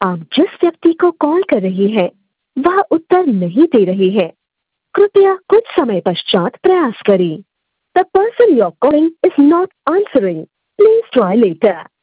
आप जिस व्यक्ति को कॉल कर रही हैं, वह उत्तर नहीं दे रहे हैं। कृपया कुछ समय पश्चात प्रयास करें। The person you're calling is not answering. Please try later.